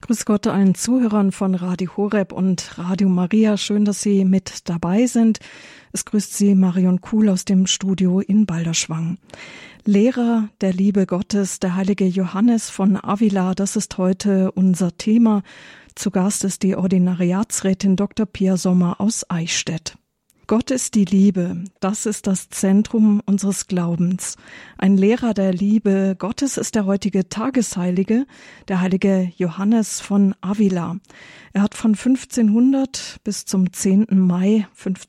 Grüß Gott allen Zuhörern von Radio Horeb und Radio Maria. Schön, dass Sie mit dabei sind. Es grüßt Sie Marion Kuhl aus dem Studio in Balderschwang. Lehrer der Liebe Gottes, der heilige Johannes von Avila, das ist heute unser Thema. Zu Gast ist die Ordinariatsrätin Dr. Pia Sommer aus Eichstätt. Gott ist die Liebe, das ist das Zentrum unseres Glaubens. Ein Lehrer der Liebe Gottes ist der heutige Tagesheilige, der heilige Johannes von Avila. Er hat von 1500 bis zum 10. Mai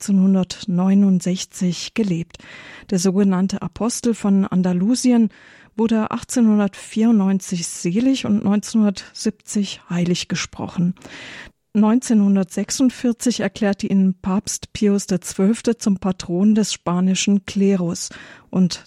1569 gelebt. Der sogenannte Apostel von Andalusien wurde 1894 selig und 1970 heilig gesprochen. 1946 erklärte ihn Papst Pius XII. Zum Patron des spanischen Klerus und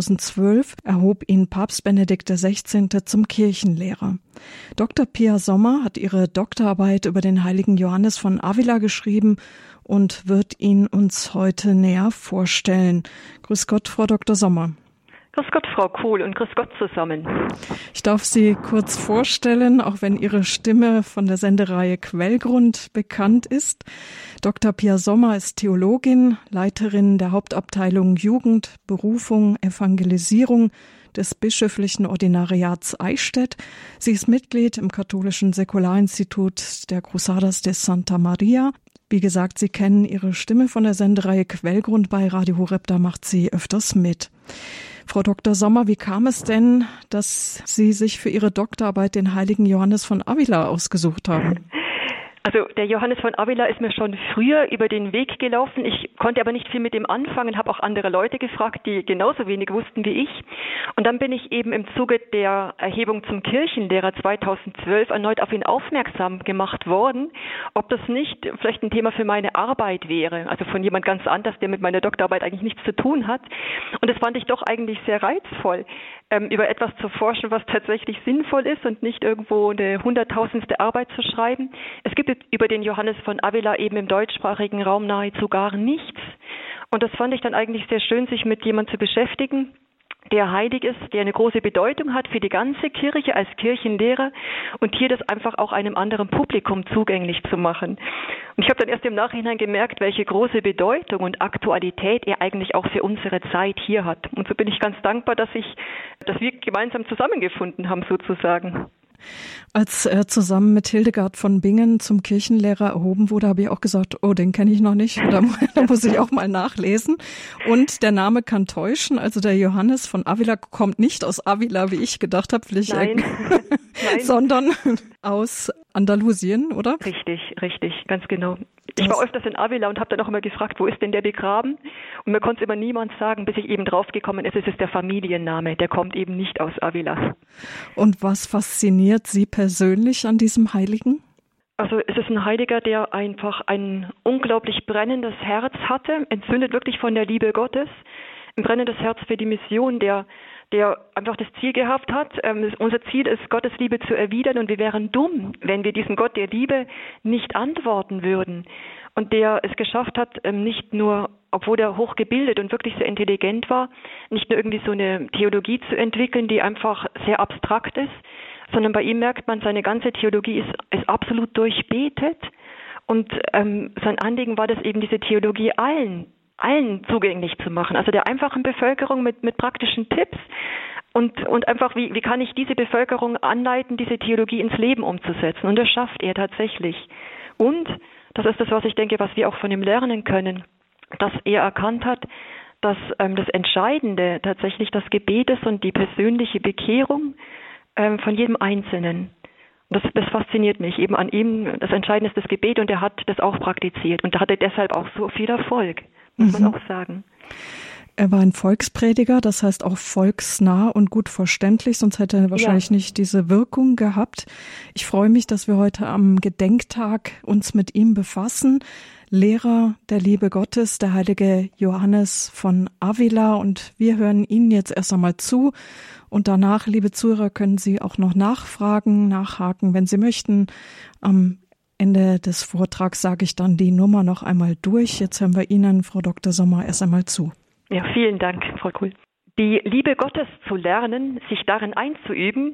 2012 erhob ihn Papst Benedikt XVI. Zum Kirchenlehrer. Dr. Pia Sommer hat ihre Doktorarbeit über den heiligen Johannes von Avila geschrieben und wird ihn uns heute näher vorstellen. Grüß Gott, Frau Dr. Sommer. Grüß Gott, Frau Kuhl, und grüß Gott zusammen. Ich darf Sie kurz vorstellen, auch wenn Ihre Stimme von der Sendereihe Quellgrund bekannt ist. Dr. Pia Sommer ist Theologin, Leiterin der Hauptabteilung Jugend, Berufung, Evangelisierung des Bischöflichen Ordinariats Eichstätt. Sie ist Mitglied im katholischen Säkularinstitut der Cruzadas de Santa Maria. Wie gesagt, Sie kennen Ihre Stimme von der Sendereihe Quellgrund bei Radio Horeb, da macht sie öfters mit. Frau Dr. Sommer, wie kam es denn, dass Sie sich für Ihre Doktorarbeit den heiligen Johannes von Avila ausgesucht haben? Also der Johannes von Avila ist mir schon früher über den Weg gelaufen. Ich konnte aber nicht viel mit dem anfangen, habe auch andere Leute gefragt, die genauso wenig wussten wie ich. Und dann bin ich eben im Zuge der Erhebung zum Kirchenlehrer 2012 erneut auf ihn aufmerksam gemacht worden, ob das nicht vielleicht ein Thema für meine Arbeit wäre, also von jemand ganz anders, der mit meiner Doktorarbeit eigentlich nichts zu tun hat. Und das fand ich doch eigentlich sehr reizvoll, über etwas zu forschen, was tatsächlich sinnvoll ist und nicht irgendwo eine 100.000. Arbeit zu schreiben. Es gibt über den Johannes von Avila eben im deutschsprachigen Raum nahezu gar nichts. Und das fand ich dann eigentlich sehr schön, sich mit jemandem zu beschäftigen, der heilig ist, der eine große Bedeutung hat für die ganze Kirche als Kirchenlehrer und hier das einfach auch einem anderen Publikum zugänglich zu machen. Und ich habe dann erst im Nachhinein gemerkt, welche große Bedeutung und Aktualität er eigentlich auch für unsere Zeit hier hat. Und so bin ich ganz dankbar, dass wir gemeinsam zusammengefunden haben sozusagen. Als er zusammen mit Hildegard von Bingen zum Kirchenlehrer erhoben wurde, habe ich auch gesagt, oh, den kenne ich noch nicht, da muss ich auch mal nachlesen. Und der Name kann täuschen, also der Johannes von Avila kommt nicht aus Avila, wie ich gedacht habe, Nein. sondern aus Andalusien, oder? Richtig, ganz genau. Ich war öfters in Avila und habe dann auch immer gefragt, wo ist denn der begraben? Und mir konnte es immer niemand sagen, bis ich eben draufgekommen ist, es ist der Familienname, der kommt eben nicht aus Avila. Und was fasziniert Sie persönlich an diesem Heiligen? Also es ist ein Heiliger, der einfach ein unglaublich brennendes Herz hatte, entzündet wirklich von der Liebe Gottes, ein brennendes Herz für die Mission, der einfach das Ziel gehabt hat, unser Ziel ist, Gottes Liebe zu erwidern und wir wären dumm, wenn wir diesem Gott der Liebe nicht antworten würden. Und der es geschafft hat, nicht nur, obwohl er hochgebildet und wirklich sehr intelligent war, nicht nur irgendwie so eine Theologie zu entwickeln, die einfach sehr abstrakt ist, sondern bei ihm merkt man, seine ganze Theologie ist absolut durchbetet und sein Anliegen war das eben, diese Theologie allen zugänglich zu machen, also der einfachen Bevölkerung mit praktischen Tipps und einfach, wie kann ich diese Bevölkerung anleiten, diese Theologie ins Leben umzusetzen, und das schafft er tatsächlich. Und das ist das, was ich denke, was wir auch von ihm lernen können, dass er erkannt hat, dass das Entscheidende tatsächlich das Gebet ist und die persönliche Bekehrung von jedem Einzelnen. Das fasziniert mich eben an ihm. Das Entscheidende ist das Gebet und er hat das auch praktiziert und da hat er deshalb auch so viel Erfolg, muss man auch sagen. Er war ein Volksprediger, das heißt auch volksnah und gut verständlich, sonst hätte er wahrscheinlich nicht diese Wirkung gehabt. Ich freue mich, dass wir heute am Gedenktag uns mit ihm befassen. Lehrer der Liebe Gottes, der heilige Johannes von Avila, und wir hören Ihnen jetzt erst einmal zu und danach, liebe Zuhörer, können Sie auch noch nachhaken, wenn Sie möchten. Am Ende des Vortrags sage ich dann die Nummer noch einmal durch. Jetzt hören wir Ihnen, Frau Dr. Sommer, erst einmal zu. Ja, vielen Dank, Frau Kuhl. Die Liebe Gottes zu lernen, sich darin einzuüben,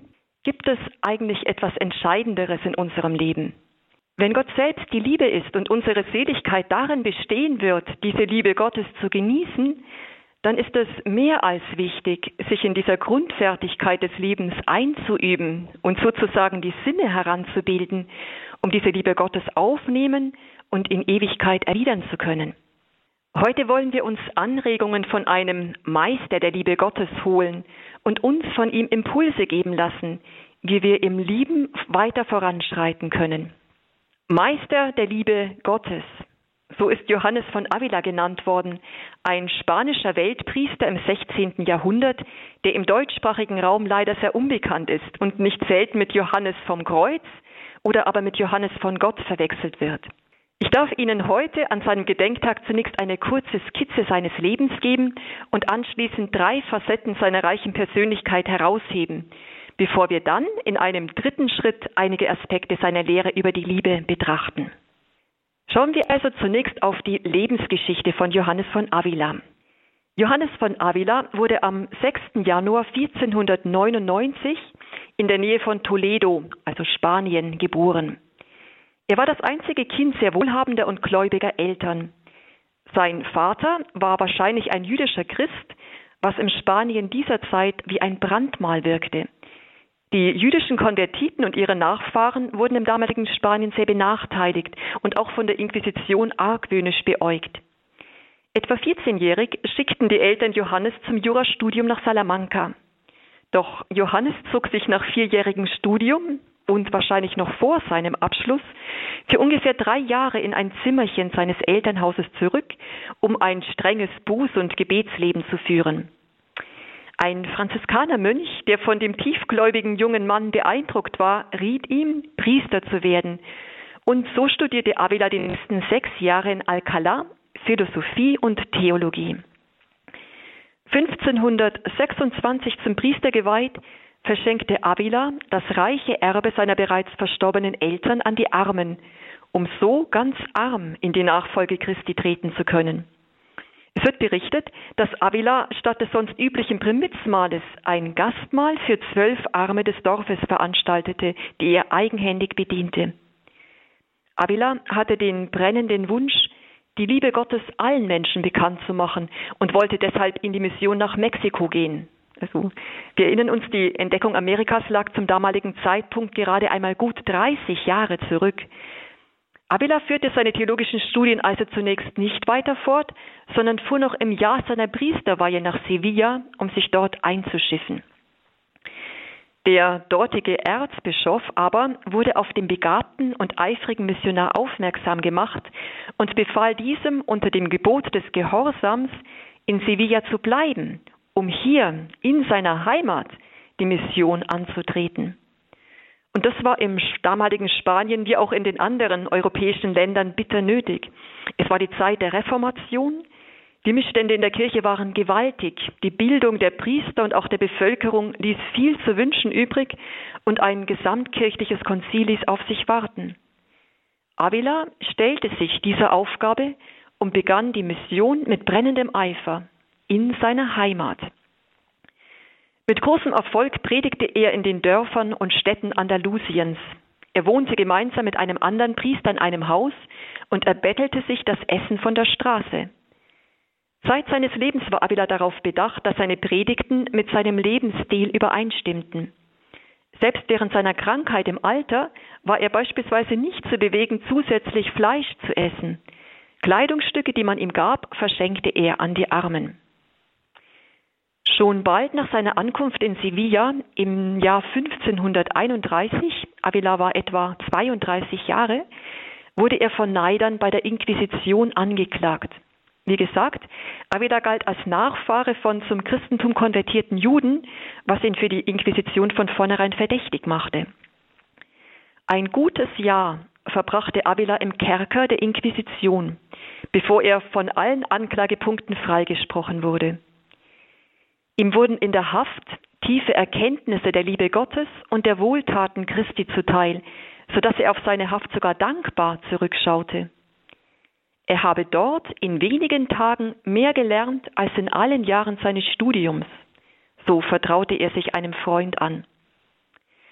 Gibt es eigentlich etwas Entscheidenderes in unserem Leben? Wenn Gott selbst die Liebe ist und unsere Seligkeit darin bestehen wird, diese Liebe Gottes zu genießen, dann ist es mehr als wichtig, sich in dieser Grundfertigkeit des Lebens einzuüben und sozusagen die Sinne heranzubilden, um diese Liebe Gottes aufnehmen und in Ewigkeit erwidern zu können. Heute wollen wir uns Anregungen von einem Meister der Liebe Gottes holen und uns von ihm Impulse geben lassen, wie wir im Lieben weiter voranschreiten können. Meister der Liebe Gottes, so ist Johannes von Avila genannt worden, ein spanischer Weltpriester im 16. Jahrhundert, der im deutschsprachigen Raum leider sehr unbekannt ist und nicht selten mit Johannes vom Kreuz oder aber mit Johannes von Gott verwechselt wird. Ich darf Ihnen heute an seinem Gedenktag zunächst eine kurze Skizze seines Lebens geben und anschließend 3 Facetten seiner reichen Persönlichkeit herausheben, bevor wir dann in einem dritten Schritt einige Aspekte seiner Lehre über die Liebe betrachten. Schauen wir also zunächst auf die Lebensgeschichte von Johannes von Avila. Johannes von Avila wurde am 6. Januar 1499 in der Nähe von Toledo, also Spanien, geboren. Er war das einzige Kind sehr wohlhabender und gläubiger Eltern. Sein Vater war wahrscheinlich ein jüdischer Christ, was im Spanien dieser Zeit wie ein Brandmal wirkte. Die jüdischen Konvertiten und ihre Nachfahren wurden im damaligen Spanien sehr benachteiligt und auch von der Inquisition argwöhnisch beäugt. Etwa 14-jährig schickten die Eltern Johannes zum Jurastudium nach Salamanca. Doch Johannes zog sich nach 4-jährigem Studium und wahrscheinlich noch vor seinem Abschluss für ungefähr 3 Jahre in ein Zimmerchen seines Elternhauses zurück, um ein strenges Buß- und Gebetsleben zu führen. Ein Franziskanermönch, der von dem tiefgläubigen jungen Mann beeindruckt war, riet ihm, Priester zu werden. Und so studierte Avila die nächsten 6 Jahre in Alcalá Philosophie und Theologie. 1526 zum Priester geweiht, verschenkte Avila das reiche Erbe seiner bereits verstorbenen Eltern an die Armen, um so ganz arm in die Nachfolge Christi treten zu können. Es wird berichtet, dass Avila statt des sonst üblichen Primitzmahles ein Gastmahl für 12 Arme des Dorfes veranstaltete, die er eigenhändig bediente. Avila hatte den brennenden Wunsch, die Liebe Gottes allen Menschen bekannt zu machen und wollte deshalb in die Mission nach Mexiko gehen. Also, wir erinnern uns, die Entdeckung Amerikas lag zum damaligen Zeitpunkt gerade einmal gut 30 Jahre zurück. Avila führte seine theologischen Studien also zunächst nicht weiter fort, sondern fuhr noch im Jahr seiner Priesterweihe nach Sevilla, um sich dort einzuschiffen. Der dortige Erzbischof aber wurde auf den begabten und eifrigen Missionar aufmerksam gemacht und befahl diesem unter dem Gebot des Gehorsams in Sevilla zu bleiben, um hier in seiner Heimat die Mission anzutreten. Und das war im damaligen Spanien wie auch in den anderen europäischen Ländern bitter nötig. Es war die Zeit der Reformation. Die Missstände in der Kirche waren gewaltig. Die Bildung der Priester und auch der Bevölkerung ließ viel zu wünschen übrig und ein gesamtkirchliches Konzil ließ auf sich warten. Avila stellte sich dieser Aufgabe und begann die Mission mit brennendem Eifer in seiner Heimat. Mit großem Erfolg predigte er in den Dörfern und Städten Andalusiens. Er wohnte gemeinsam mit einem anderen Priester in einem Haus und erbettelte sich das Essen von der Straße. Zeit seines Lebens war Avila darauf bedacht, dass seine Predigten mit seinem Lebensstil übereinstimmten. Selbst während seiner Krankheit im Alter war er beispielsweise nicht zu bewegen, zusätzlich Fleisch zu essen. Kleidungsstücke, die man ihm gab, verschenkte er an die Armen. Schon bald nach seiner Ankunft in Sevilla im Jahr 1531, Avila war etwa 32 Jahre, wurde er von Neidern bei der Inquisition angeklagt. Wie gesagt, Avila galt als Nachfahre von zum Christentum konvertierten Juden, was ihn für die Inquisition von vornherein verdächtig machte. Ein gutes Jahr verbrachte Avila im Kerker der Inquisition, bevor er von allen Anklagepunkten freigesprochen wurde. Ihm wurden in der Haft tiefe Erkenntnisse der Liebe Gottes und der Wohltaten Christi zuteil, sodass er auf seine Haft sogar dankbar zurückschaute. Er habe dort in wenigen Tagen mehr gelernt als in allen Jahren seines Studiums. So vertraute er sich einem Freund an.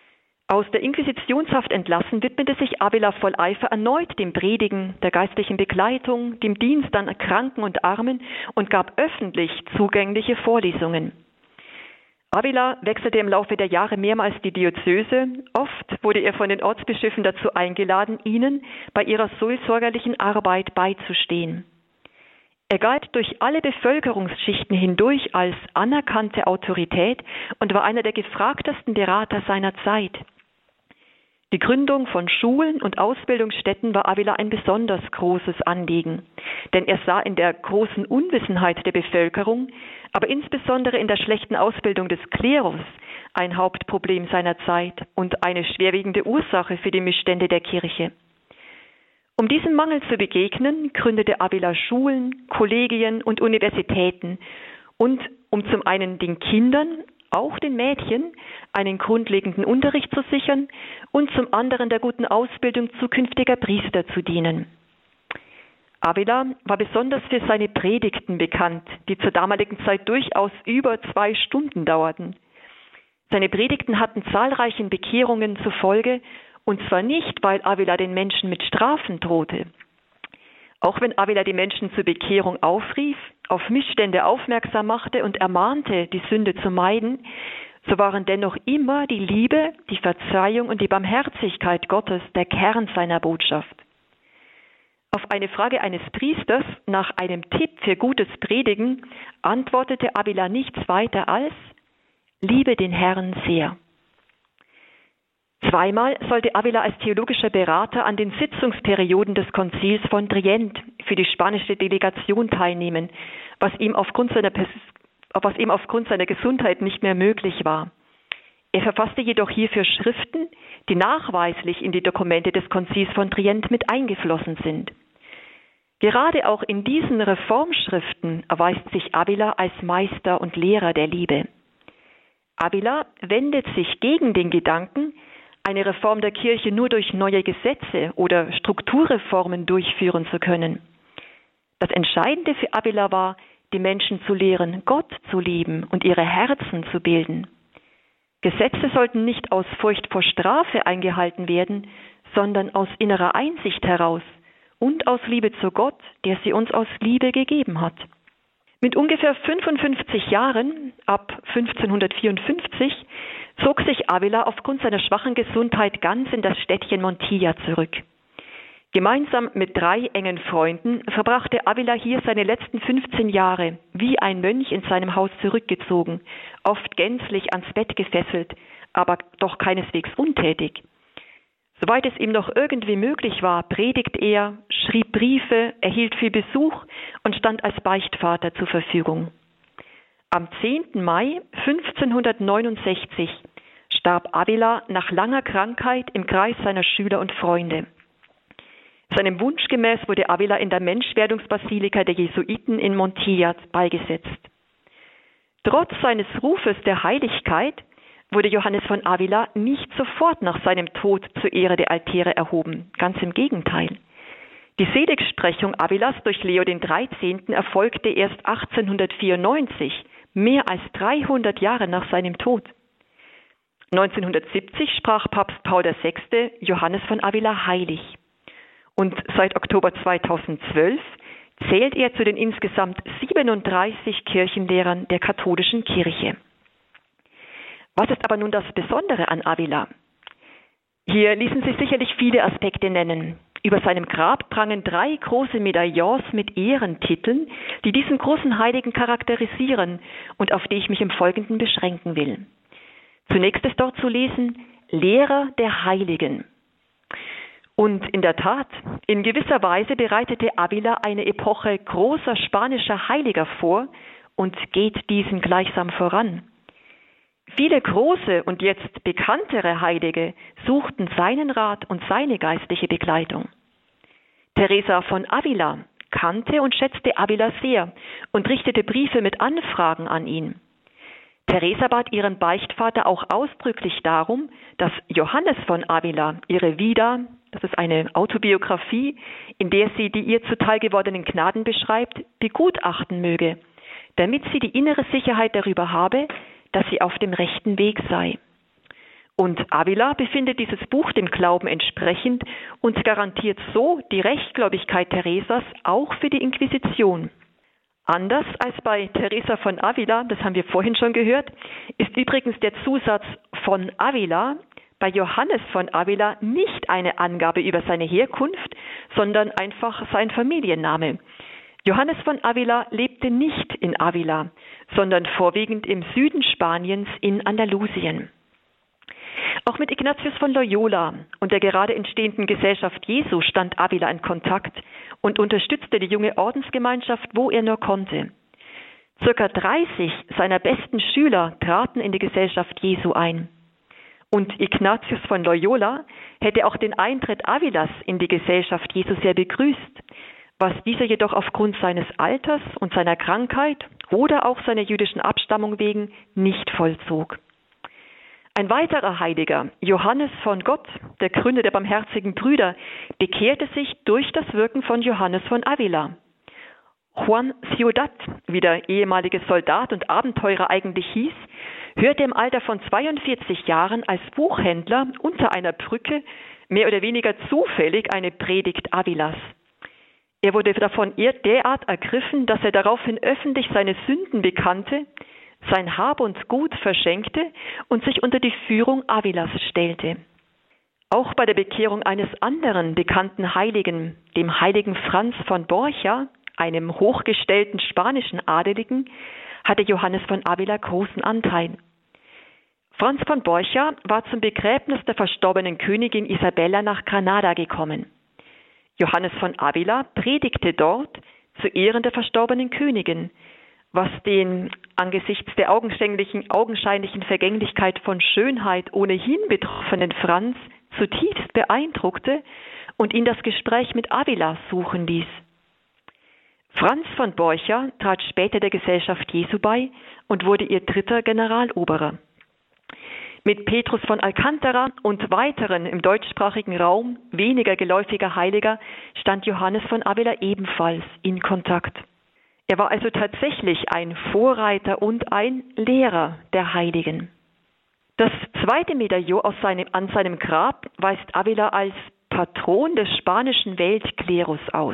Aus der Inquisitionshaft entlassen, widmete sich Avila voll Eifer erneut dem Predigen, der geistlichen Begleitung, dem Dienst an Kranken und Armen und gab öffentlich zugängliche Vorlesungen. Avila wechselte im Laufe der Jahre mehrmals die Diözese. Oft wurde er von den Ortsbischöfen dazu eingeladen, ihnen bei ihrer seelsorgerlichen Arbeit beizustehen. Er galt durch alle Bevölkerungsschichten hindurch als anerkannte Autorität und war einer der gefragtesten Berater seiner Zeit. Die Gründung von Schulen und Ausbildungsstätten war Avila ein besonders großes Anliegen, denn er sah in der großen Unwissenheit der Bevölkerung, aber insbesondere in der schlechten Ausbildung des Klerus ein Hauptproblem seiner Zeit und eine schwerwiegende Ursache für die Missstände der Kirche. Um diesem Mangel zu begegnen, gründete Avila Schulen, Kollegien und Universitäten und um zum einen den Kindern, auch den Mädchen, einen grundlegenden Unterricht zu sichern und zum anderen der guten Ausbildung zukünftiger Priester zu dienen. Avila war besonders für seine Predigten bekannt, die zur damaligen Zeit durchaus über 2 Stunden dauerten. Seine Predigten hatten zahlreichen Bekehrungen zur Folge, und zwar nicht, weil Avila den Menschen mit Strafen drohte. Auch wenn Avila die Menschen zur Bekehrung aufrief, auf Missstände aufmerksam machte und ermahnte, die Sünde zu meiden, so waren dennoch immer die Liebe, die Verzeihung und die Barmherzigkeit Gottes der Kern seiner Botschaft. Auf eine Frage eines Priesters nach einem Tipp für gutes Predigen antwortete Avila nichts weiter als: Liebe den Herrn sehr. Zweimal sollte Avila als theologischer Berater an den Sitzungsperioden des Konzils von Trient für die spanische Delegation teilnehmen, was ihm aufgrund seiner Gesundheit nicht mehr möglich war. Er verfasste jedoch hierfür Schriften, die nachweislich in die Dokumente des Konzils von Trient mit eingeflossen sind. Gerade auch in diesen Reformschriften erweist sich Avila als Meister und Lehrer der Liebe. Avila wendet sich gegen den Gedanken, eine Reform der Kirche nur durch neue Gesetze oder Strukturreformen durchführen zu können. Das Entscheidende für Avila war, die Menschen zu lehren, Gott zu lieben und ihre Herzen zu bilden. Gesetze sollten nicht aus Furcht vor Strafe eingehalten werden, sondern aus innerer Einsicht heraus und aus Liebe zu Gott, der sie uns aus Liebe gegeben hat. Mit ungefähr 55 Jahren, ab 1554, zog sich Avila aufgrund seiner schwachen Gesundheit ganz in das Städtchen Montilla zurück. Gemeinsam mit 3 engen Freunden verbrachte Avila hier seine letzten 15 Jahre, wie ein Mönch in seinem Haus zurückgezogen, oft gänzlich ans Bett gefesselt, aber doch keineswegs untätig. Soweit es ihm noch irgendwie möglich war, predigt er, schrieb Briefe, erhielt viel Besuch und stand als Beichtvater zur Verfügung. Am 10. Mai 1569 starb Avila nach langer Krankheit im Kreis seiner Schüler und Freunde. Seinem Wunsch gemäß wurde Avila in der Menschwerdungsbasilika der Jesuiten in Montilla beigesetzt. Trotz seines Rufes der Heiligkeit wurde Johannes von Avila nicht sofort nach seinem Tod zur Ehre der Altäre erhoben, ganz im Gegenteil. Die Seligsprechung Avilas durch Leo XIII. Erfolgte erst 1894, mehr als 300 Jahre nach seinem Tod. 1970 sprach Papst Paul VI. Johannes von Avila heilig. Und seit Oktober 2012 zählt er zu den insgesamt 37 Kirchenlehrern der katholischen Kirche. Was ist aber nun das Besondere an Avila? Hier ließen sich sicherlich viele Aspekte nennen. Über seinem Grab prangen 3 große Medaillons mit Ehrentiteln, die diesen großen Heiligen charakterisieren und auf die ich mich im Folgenden beschränken will. Zunächst ist dort zu lesen: Lehrer der Heiligen. Und in der Tat, in gewisser Weise bereitete Avila eine Epoche großer spanischer Heiliger vor und geht diesen gleichsam voran. Viele große und jetzt bekanntere Heilige suchten seinen Rat und seine geistliche Begleitung. Teresa von Avila kannte und schätzte Avila sehr und richtete Briefe mit Anfragen an ihn. Teresa bat ihren Beichtvater auch ausdrücklich darum, dass Johannes von Avila ihre Vida, das ist eine Autobiografie, in der sie die ihr zuteil gewordenen Gnaden beschreibt, begutachten möge, damit sie die innere Sicherheit darüber habe, dass sie auf dem rechten Weg sei. Und Avila befindet dieses Buch dem Glauben entsprechend und garantiert so die Rechtgläubigkeit Teresas auch für die Inquisition. Anders als bei Teresa von Avila, das haben wir vorhin schon gehört, ist übrigens der Zusatz von Avila bei Johannes von Avila nicht eine Angabe über seine Herkunft, sondern einfach sein Familienname. Johannes von Avila lebte nicht in Avila, sondern vorwiegend im Süden Spaniens in Andalusien. Auch mit Ignatius von Loyola und der gerade entstehenden Gesellschaft Jesu stand Avila in Kontakt und unterstützte die junge Ordensgemeinschaft, wo er nur konnte. Circa 30 seiner besten Schüler traten in die Gesellschaft Jesu ein. Und Ignatius von Loyola hätte auch den Eintritt Avilas in die Gesellschaft Jesu sehr begrüßt, was dieser jedoch aufgrund seines Alters und seiner Krankheit oder auch seiner jüdischen Abstammung wegen nicht vollzog. Ein weiterer Heiliger, Johannes von Gott, der Gründer der Barmherzigen Brüder, bekehrte sich durch das Wirken von Johannes von Avila. Juan Ciudad, wie der ehemalige Soldat und Abenteurer eigentlich hieß, hörte im Alter von 42 Jahren als Buchhändler unter einer Brücke mehr oder weniger zufällig eine Predigt Avilas. Er wurde davon derart ergriffen, dass er daraufhin öffentlich seine Sünden bekannte, sein Hab und Gut verschenkte und sich unter die Führung Avilas stellte. Auch bei der Bekehrung eines anderen bekannten Heiligen, dem heiligen Franz von Borja, einem hochgestellten spanischen Adeligen, hatte Johannes von Avila großen Anteil. Franz von Borja war zum Begräbnis der verstorbenen Königin Isabella nach Granada gekommen. Johannes von Avila predigte dort zu Ehren der verstorbenen Königin, was den angesichts der augenscheinlichen Vergänglichkeit von Schönheit ohnehin betroffenen Franz zutiefst beeindruckte und ihn das Gespräch mit Avila suchen ließ. Franz von Borja trat später der Gesellschaft Jesu bei und wurde ihr dritter Generaloberer. Mit Petrus von Alcántara und weiteren im deutschsprachigen Raum weniger geläufiger Heiliger stand Johannes von Avila ebenfalls in Kontakt. Er war also tatsächlich ein Vorreiter und ein Lehrer der Heiligen. Das zweite Medaillon an seinem Grab weist Avila als Patron des spanischen Weltklerus aus.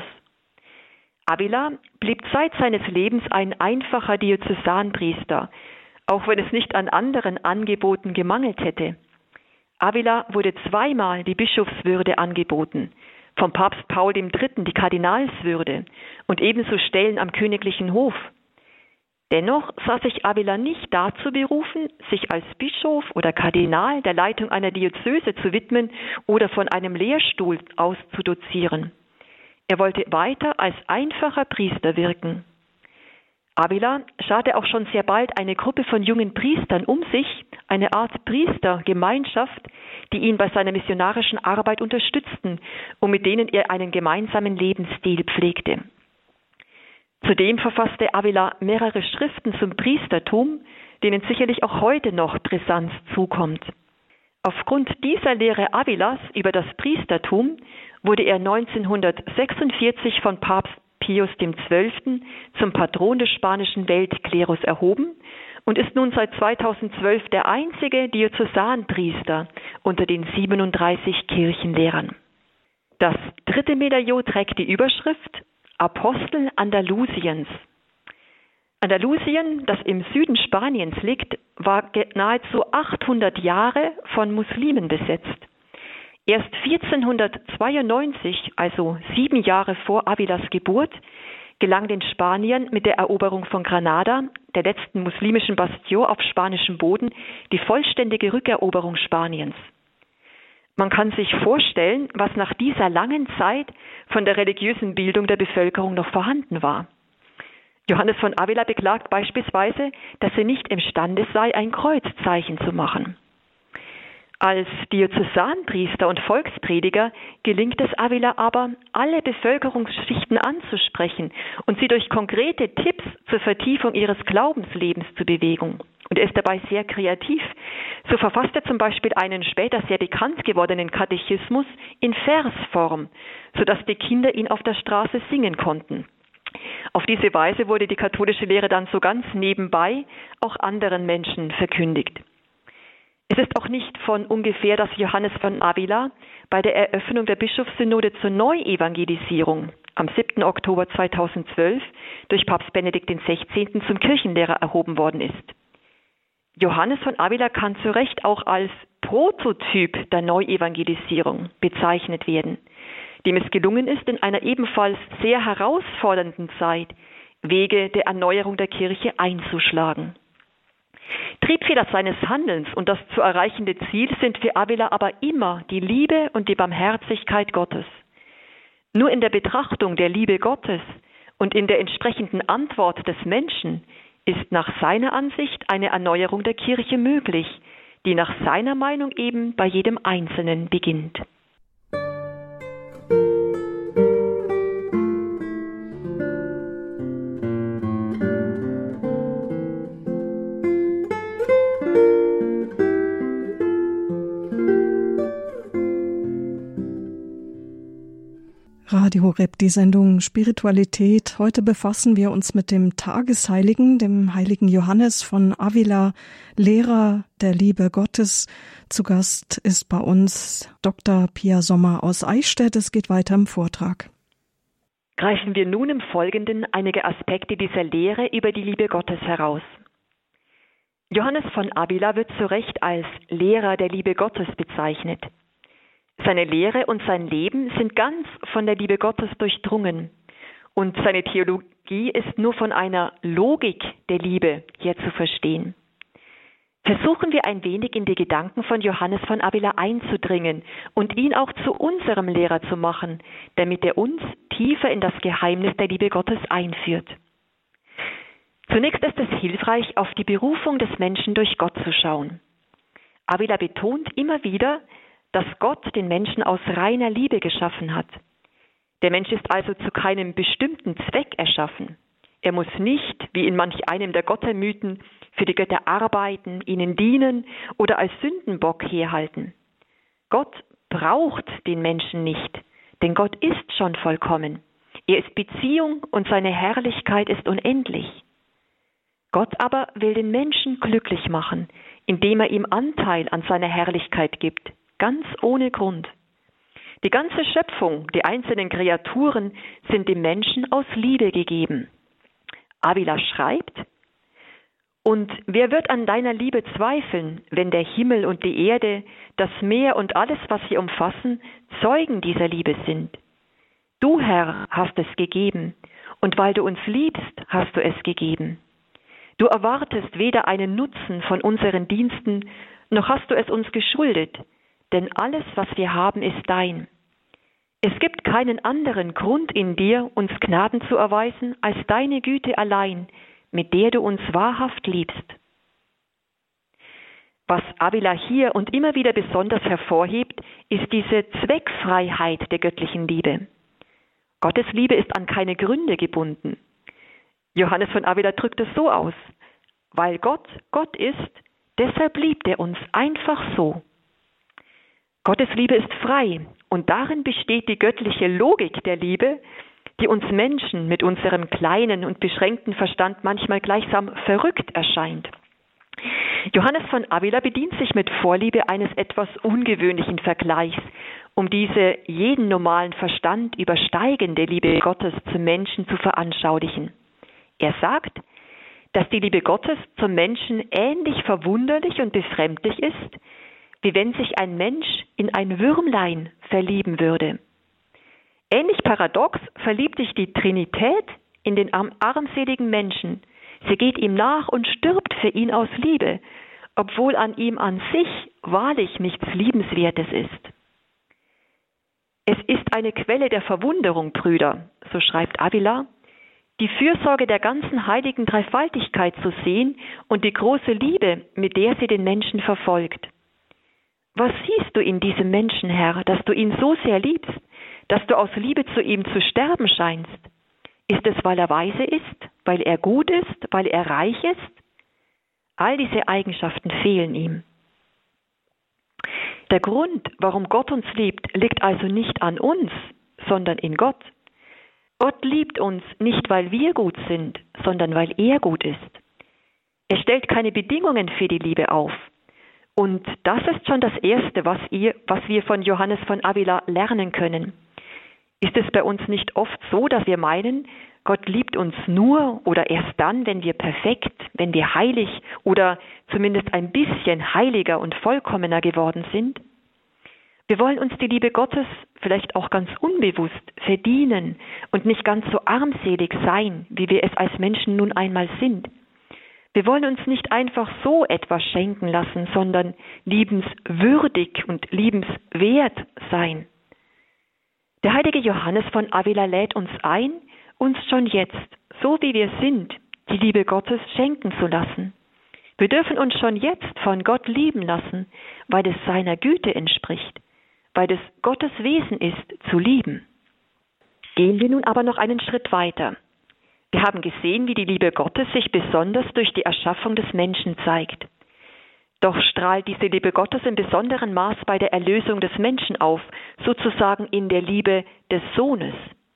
Avila blieb Zeit seines Lebens ein einfacher Diözesanpriester, auch wenn es nicht an anderen Angeboten gemangelt hätte. Avila wurde zweimal die Bischofswürde angeboten, vom Papst Paul III. Die Kardinalswürde und ebenso Stellen am königlichen Hof. Dennoch sah sich Avila nicht dazu berufen, sich als Bischof oder Kardinal der Leitung einer Diözese zu widmen oder von einem Lehrstuhl aus zu dozieren. Er wollte weiter als einfacher Priester wirken. Avila scharte auch schon sehr bald eine Gruppe von jungen Priestern um sich, eine Art Priestergemeinschaft, die ihn bei seiner missionarischen Arbeit unterstützten und mit denen er einen gemeinsamen Lebensstil pflegte. Zudem verfasste Avila mehrere Schriften zum Priestertum, denen sicherlich auch heute noch Brisanz zukommt. Aufgrund dieser Lehre Avilas über das Priestertum wurde er 1946 von Papst Pius XII. Zum Patron des spanischen Weltklerus erhoben und ist nun seit 2012 der einzige Diözesanpriester unter den 37 Kirchenlehrern. Das dritte Medaillon trägt die Überschrift Apostel Andalusiens. Andalusien, das im Süden Spaniens liegt, war nahezu 800 Jahre von Muslimen besetzt. Erst 1492, also 7 Jahre vor Avilas Geburt, gelang den Spaniern mit der Eroberung von Granada, der letzten muslimischen Bastion auf spanischem Boden, die vollständige Rückeroberung Spaniens. Man kann sich vorstellen, was nach dieser langen Zeit von der religiösen Bildung der Bevölkerung noch vorhanden war. Johannes von Avila beklagt beispielsweise, dass er nicht imstande sei, ein Kreuzzeichen zu machen. Als Diözesanpriester und Volksprediger gelingt es Avila aber, alle Bevölkerungsschichten anzusprechen und sie durch konkrete Tipps zur Vertiefung ihres Glaubenslebens zu bewegen. Und er ist dabei sehr kreativ. So verfasst er zum Beispiel einen später sehr bekannt gewordenen Katechismus in Versform, sodass die Kinder ihn auf der Straße singen konnten. Auf diese Weise wurde die katholische Lehre dann so ganz nebenbei auch anderen Menschen verkündigt. Es ist auch nicht von ungefähr, dass Johannes von Avila bei der Eröffnung der Bischofssynode zur Neuevangelisierung am 7. Oktober 2012 durch Papst Benedikt XVI. Zum Kirchenlehrer erhoben worden ist. Johannes von Avila kann zu Recht auch als Prototyp der Neuevangelisierung bezeichnet werden, dem es gelungen ist, in einer ebenfalls sehr herausfordernden Zeit Wege der Erneuerung der Kirche einzuschlagen. Triebfeder seines Handelns und das zu erreichende Ziel sind für Avila aber immer die Liebe und die Barmherzigkeit Gottes. Nur in der Betrachtung der Liebe Gottes und in der entsprechenden Antwort des Menschen ist nach seiner Ansicht eine Erneuerung der Kirche möglich, die nach seiner Meinung eben bei jedem Einzelnen beginnt. Radio Horeb, die Sendung Spiritualität. Heute befassen wir uns mit dem Tagesheiligen, dem heiligen Johannes von Avila, Lehrer der Liebe Gottes. Zu Gast ist bei uns Dr. Pia Sommer aus Eichstätt. Es geht weiter im Vortrag. Greifen wir nun im Folgenden einige Aspekte dieser Lehre über die Liebe Gottes heraus. Johannes von Avila wird zu Recht als Lehrer der Liebe Gottes bezeichnet. Seine Lehre und sein Leben sind ganz von der Liebe Gottes durchdrungen und seine Theologie ist nur von einer Logik der Liebe hier zu verstehen. Versuchen wir ein wenig in die Gedanken von Johannes von Avila einzudringen und ihn auch zu unserem Lehrer zu machen, damit er uns tiefer in das Geheimnis der Liebe Gottes einführt. Zunächst ist es hilfreich, auf die Berufung des Menschen durch Gott zu schauen. Avila betont immer wieder, dass Gott den Menschen aus reiner Liebe geschaffen hat. Der Mensch ist also zu keinem bestimmten Zweck erschaffen. Er muss nicht, wie in manch einem der Göttermythen, für die Götter arbeiten, ihnen dienen oder als Sündenbock herhalten. Gott braucht den Menschen nicht, denn Gott ist schon vollkommen. Er ist Beziehung und seine Herrlichkeit ist unendlich. Gott aber will den Menschen glücklich machen, indem er ihm Anteil an seiner Herrlichkeit gibt. Ganz ohne Grund. Die ganze Schöpfung, die einzelnen Kreaturen sind dem Menschen aus Liebe gegeben. Avila schreibt, und wer wird an deiner Liebe zweifeln, wenn der Himmel und die Erde, das Meer und alles, was sie umfassen, Zeugen dieser Liebe sind? Du, Herr, hast es gegeben, und weil du uns liebst, hast du es gegeben. Du erwartest weder einen Nutzen von unseren Diensten, noch hast du es uns geschuldet, denn alles, was wir haben, ist dein. Es gibt keinen anderen Grund in dir, uns Gnaden zu erweisen, als deine Güte allein, mit der du uns wahrhaft liebst. Was Avila hier und immer wieder besonders hervorhebt, ist diese Zweckfreiheit der göttlichen Liebe. Gottes Liebe ist an keine Gründe gebunden. Johannes von Avila drückt es so aus, weil Gott Gott ist, deshalb liebt er uns einfach so. Gottes Liebe ist frei und darin besteht die göttliche Logik der Liebe, die uns Menschen mit unserem kleinen und beschränkten Verstand manchmal gleichsam verrückt erscheint. Johannes von Avila bedient sich mit Vorliebe eines etwas ungewöhnlichen Vergleichs, um diese jeden normalen Verstand übersteigende Liebe Gottes zum Menschen zu veranschaulichen. Er sagt, dass die Liebe Gottes zum Menschen ähnlich verwunderlich und befremdlich ist, wie wenn sich ein Mensch in ein Würmlein verlieben würde. Ähnlich paradox verliebt sich die Trinität in den armseligen Menschen. Sie geht ihm nach und stirbt für ihn aus Liebe, obwohl an ihm an sich wahrlich nichts Liebenswertes ist. Es ist eine Quelle der Verwunderung, Brüder, so schreibt Avila, die Fürsorge der ganzen heiligen Dreifaltigkeit zu sehen und die große Liebe, mit der sie den Menschen verfolgt. Was siehst du in diesem Menschen, Herr, dass du ihn so sehr liebst, dass du aus Liebe zu ihm zu sterben scheinst? Ist es, weil er weise ist, weil er gut ist, weil er reich ist? All diese Eigenschaften fehlen ihm. Der Grund, warum Gott uns liebt, liegt also nicht an uns, sondern in Gott. Gott liebt uns nicht, weil wir gut sind, sondern weil er gut ist. Er stellt keine Bedingungen für die Liebe auf. Und das ist schon das Erste, was wir von Johannes von Avila lernen können. Ist es bei uns nicht oft so, dass wir meinen, Gott liebt uns nur oder erst dann, wenn wir perfekt, wenn wir heilig oder zumindest ein bisschen heiliger und vollkommener geworden sind? Wir wollen uns die Liebe Gottes vielleicht auch ganz unbewusst verdienen und nicht ganz so armselig sein, wie wir es als Menschen nun einmal sind. Wir wollen uns nicht einfach so etwas schenken lassen, sondern liebenswürdig und liebenswert sein. Der heilige Johannes von Avila lädt uns ein, uns schon jetzt, so wie wir sind, die Liebe Gottes schenken zu lassen. Wir dürfen uns schon jetzt von Gott lieben lassen, weil es seiner Güte entspricht, weil es Gottes Wesen ist, zu lieben. Gehen wir nun aber noch einen Schritt weiter. Wir haben gesehen, wie die Liebe Gottes sich besonders durch die Erschaffung des Menschen zeigt. Doch strahlt diese Liebe Gottes in besonderem Maß bei der Erlösung des Menschen auf, sozusagen in der Liebe des Sohnes.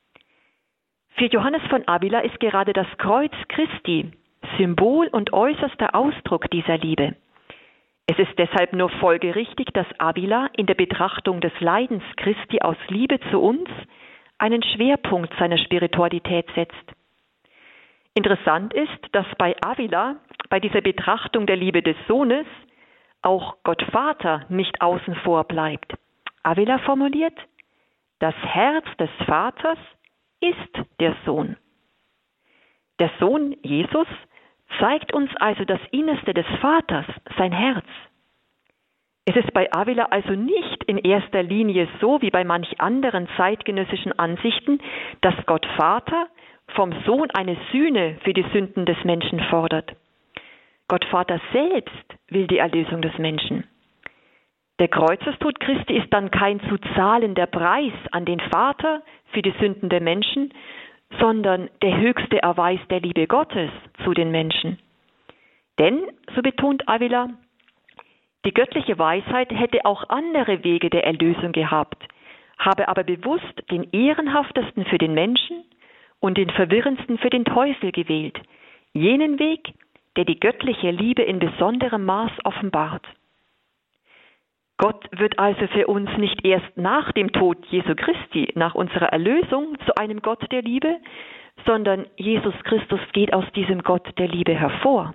Für Johannes von Avila ist gerade das Kreuz Christi Symbol und äußerster Ausdruck dieser Liebe. Es ist deshalb nur folgerichtig, dass Avila in der Betrachtung des Leidens Christi aus Liebe zu uns einen Schwerpunkt seiner Spiritualität setzt. Interessant ist, dass bei Avila, bei dieser Betrachtung der Liebe des Sohnes, auch Gott Vater nicht außen vor bleibt. Avila formuliert, das Herz des Vaters ist der Sohn. Der Sohn Jesus zeigt uns also das Innerste des Vaters, sein Herz. Es ist bei Avila also nicht in erster Linie so wie bei manch anderen zeitgenössischen Ansichten, dass Gott Vater vom Sohn eine Sühne für die Sünden des Menschen fordert. Gott Vater selbst will die Erlösung des Menschen. Der Kreuzestod Christi ist dann kein zu zahlender Preis an den Vater für die Sünden der Menschen, sondern der höchste Erweis der Liebe Gottes zu den Menschen. Denn, so betont Avila, die göttliche Weisheit hätte auch andere Wege der Erlösung gehabt, habe aber bewusst den ehrenhaftesten für den Menschen und den verwirrendsten für den Teufel gewählt, jenen Weg, der die göttliche Liebe in besonderem Maß offenbart. Gott wird also für uns nicht erst nach dem Tod Jesu Christi, nach unserer Erlösung, zu einem Gott der Liebe, sondern Jesus Christus geht aus diesem Gott der Liebe hervor.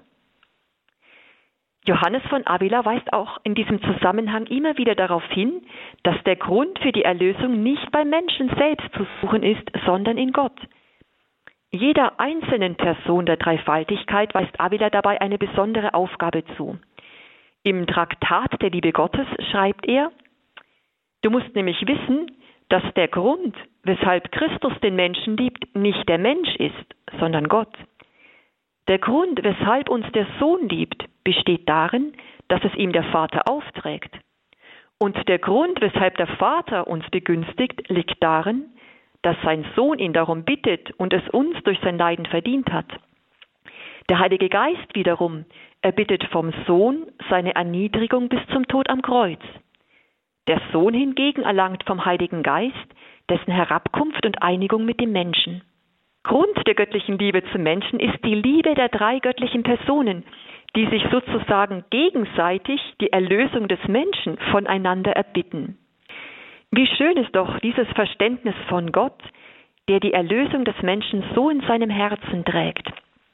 Johannes von Avila weist auch in diesem Zusammenhang immer wieder darauf hin, dass der Grund für die Erlösung nicht beim Menschen selbst zu suchen ist, sondern in Gott. Jeder einzelnen Person der Dreifaltigkeit weist Avila dabei eine besondere Aufgabe zu. Im Traktat der Liebe Gottes schreibt er, du musst nämlich wissen, dass der Grund, weshalb Christus den Menschen liebt, nicht der Mensch ist, sondern Gott. Der Grund, weshalb uns der Sohn liebt, besteht darin, dass es ihm der Vater aufträgt. Und der Grund, weshalb der Vater uns begünstigt, liegt darin, dass sein Sohn ihn darum bittet und es uns durch sein Leiden verdient hat. Der Heilige Geist wiederum erbittet vom Sohn seine Erniedrigung bis zum Tod am Kreuz. Der Sohn hingegen erlangt vom Heiligen Geist dessen Herabkunft und Einigung mit dem Menschen. Grund der göttlichen Liebe zum Menschen ist die Liebe der drei göttlichen Personen, die sich sozusagen gegenseitig die Erlösung des Menschen voneinander erbitten. Wie schön ist doch dieses Verständnis von Gott, der die Erlösung des Menschen so in seinem Herzen trägt.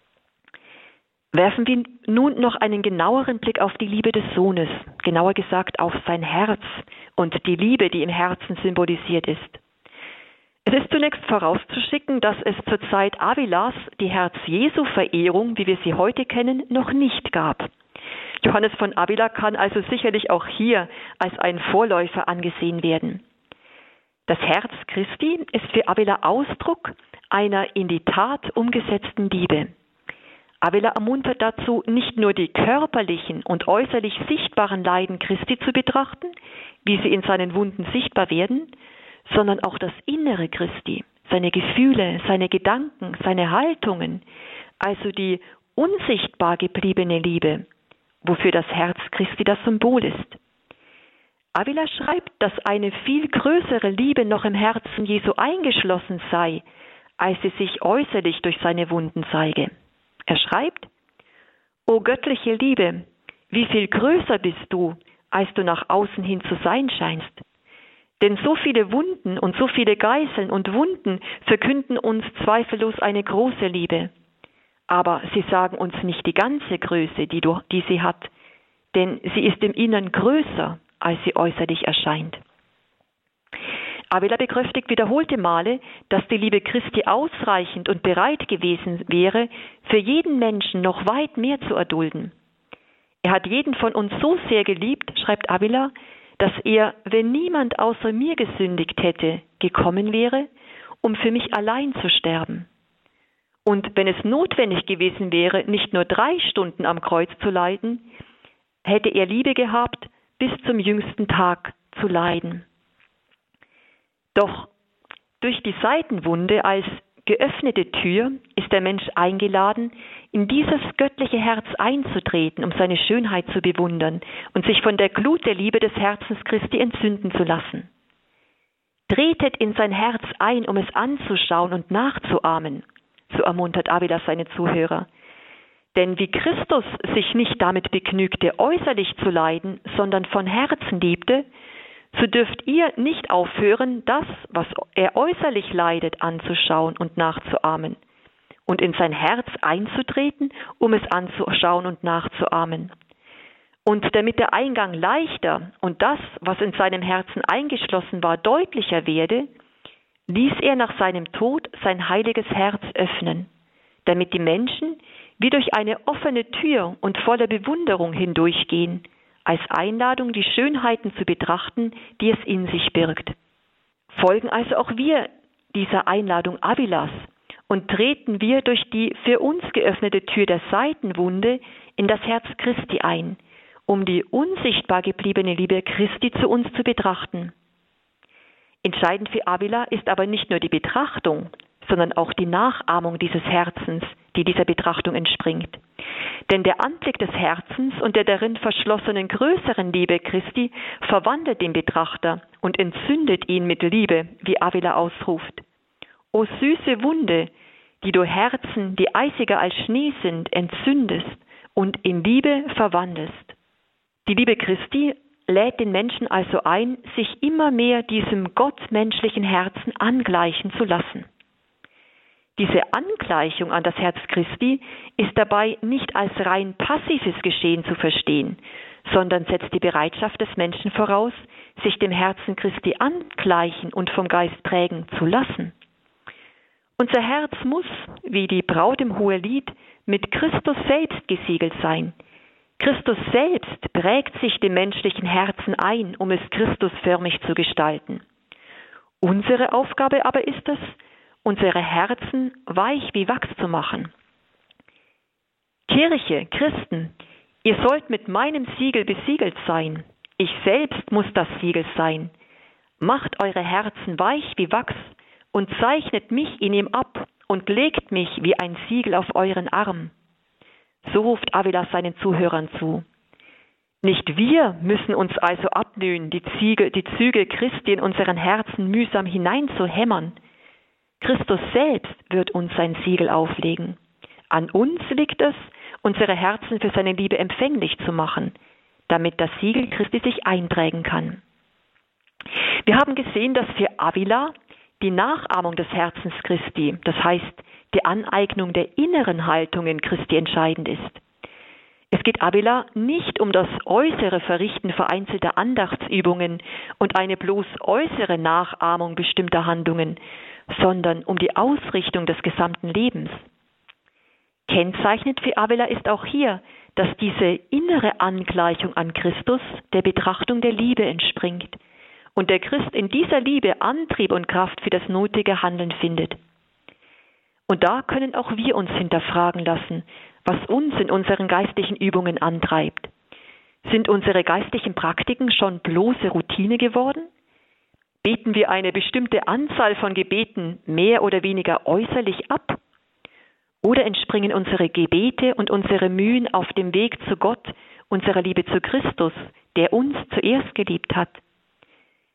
Werfen wir nun noch einen genaueren Blick auf die Liebe des Sohnes, genauer gesagt auf sein Herz und die Liebe, die im Herzen symbolisiert ist. Es ist zunächst vorauszuschicken, dass es zur Zeit Avilas die Herz-Jesu-Verehrung, wie wir sie heute kennen, noch nicht gab. Johannes von Avila kann also sicherlich auch hier als ein Vorläufer angesehen werden. Das Herz Christi ist für Avila Ausdruck einer in die Tat umgesetzten Liebe. Avila ermuntert dazu, nicht nur die körperlichen und äußerlich sichtbaren Leiden Christi zu betrachten, wie sie in seinen Wunden sichtbar werden, sondern auch das Innere Christi, seine Gefühle, seine Gedanken, seine Haltungen, also die unsichtbar gebliebene Liebe, wofür das Herz Christi das Symbol ist. Avila schreibt, dass eine viel größere Liebe noch im Herzen Jesu eingeschlossen sei, als sie sich äußerlich durch seine Wunden zeige. Er schreibt, O göttliche Liebe, wie viel größer bist du, als du nach außen hin zu sein scheinst. Denn so viele Wunden und so viele Geißeln und Wunden verkünden uns zweifellos eine große Liebe. Aber sie sagen uns nicht die ganze Größe, die sie hat, denn sie ist im Innern größer, als sie äußerlich erscheint. Avila bekräftigt wiederholte Male, dass die Liebe Christi ausreichend und bereit gewesen wäre, für jeden Menschen noch weit mehr zu erdulden. Er hat jeden von uns so sehr geliebt, schreibt Avila, dass er, wenn niemand außer mir gesündigt hätte, gekommen wäre, um für mich allein zu sterben. Und wenn es notwendig gewesen wäre, nicht nur 3 Stunden am Kreuz zu leiden, hätte er Liebe gehabt, bis zum jüngsten Tag zu leiden. Doch durch die Seitenwunde als geöffnete Tür ist der Mensch eingeladen, in dieses göttliche Herz einzutreten, um seine Schönheit zu bewundern und sich von der Glut der Liebe des Herzens Christi entzünden zu lassen. Tretet in sein Herz ein, um es anzuschauen und nachzuahmen, so ermuntert Avila seine Zuhörer. Denn wie Christus sich nicht damit begnügte, äußerlich zu leiden, sondern von Herzen liebte, so dürft ihr nicht aufhören, das, was er äußerlich leidet, anzuschauen und nachzuahmen und in sein Herz einzutreten, um es anzuschauen und nachzuahmen. Und damit der Eingang leichter und das, was in seinem Herzen eingeschlossen war, deutlicher werde, ließ er nach seinem Tod sein heiliges Herz öffnen, damit die Menschen wie durch eine offene Tür und voller Bewunderung hindurchgehen, als Einladung, die Schönheiten zu betrachten, die es in sich birgt. Folgen also auch wir dieser Einladung Avilas und treten wir durch die für uns geöffnete Tür der Seitenwunde in das Herz Christi ein, um die unsichtbar gebliebene Liebe Christi zu uns zu betrachten. Entscheidend für Avila ist aber nicht nur die Betrachtung, sondern auch die Nachahmung dieses Herzens, die dieser Betrachtung entspringt. Denn der Anblick des Herzens und der darin verschlossenen größeren Liebe Christi verwandelt den Betrachter und entzündet ihn mit Liebe, wie Avila ausruft. O süße Wunde, die du Herzen, die eisiger als Schnee sind, entzündest und in Liebe verwandelst. Die Liebe Christi lädt den Menschen also ein, sich immer mehr diesem gottmenschlichen Herzen angleichen zu lassen. Diese Angleichung an das Herz Christi ist dabei nicht als rein passives Geschehen zu verstehen, sondern setzt die Bereitschaft des Menschen voraus, sich dem Herzen Christi angleichen und vom Geist prägen zu lassen. Unser Herz muss, wie die Braut im Hohelied, mit Christus selbst gesiegelt sein. Christus selbst prägt sich dem menschlichen Herzen ein, um es Christusförmig zu gestalten. Unsere Aufgabe aber ist es, unsere Herzen weich wie Wachs zu machen. Kirche, Christen, ihr sollt mit meinem Siegel besiegelt sein. Ich selbst muss das Siegel sein. Macht eure Herzen weich wie Wachs und zeichnet mich in ihm ab und legt mich wie ein Siegel auf euren Arm. So ruft Avila seinen Zuhörern zu. Nicht wir müssen uns also abmühen, die Züge Christi in unseren Herzen mühsam hineinzuhämmern. Christus selbst wird uns sein Siegel auflegen. An uns liegt es, unsere Herzen für seine Liebe empfänglich zu machen, damit das Siegel Christi sich einprägen kann. Wir haben gesehen, dass für Avila die Nachahmung des Herzens Christi, das heißt die Aneignung der inneren Haltungen Christi entscheidend ist. Es geht Avila nicht um das äußere Verrichten vereinzelter Andachtsübungen und eine bloß äußere Nachahmung bestimmter Handlungen, sondern um die Ausrichtung des gesamten Lebens. Kennzeichnend für Avila ist auch hier, dass diese innere Angleichung an Christus der Betrachtung der Liebe entspringt und der Christ in dieser Liebe Antrieb und Kraft für das nötige Handeln findet. Und da können auch wir uns hinterfragen lassen, was uns in unseren geistlichen Übungen antreibt. Sind unsere geistlichen Praktiken schon bloße Routine geworden? Beten wir eine bestimmte Anzahl von Gebeten mehr oder weniger äußerlich ab? Oder entspringen unsere Gebete und unsere Mühen auf dem Weg zu Gott, unserer Liebe zu Christus, der uns zuerst geliebt hat?